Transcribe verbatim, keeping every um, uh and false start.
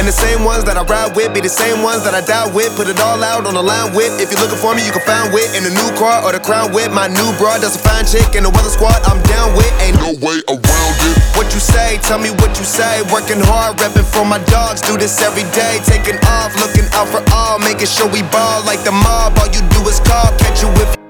And the same ones that I ride with be the same ones that I die with. Put it all out on the line with. If you're looking for me, you can find wit in the new car or the crown with. My new broad does a fine chick in the weather squad I'm down with. Ain't no way around it. What you say, tell me what you say. Working hard, repping for my dogs. Do this every day, taking off, looking out for all, making sure we ball like the mob. All you do is call, catch you with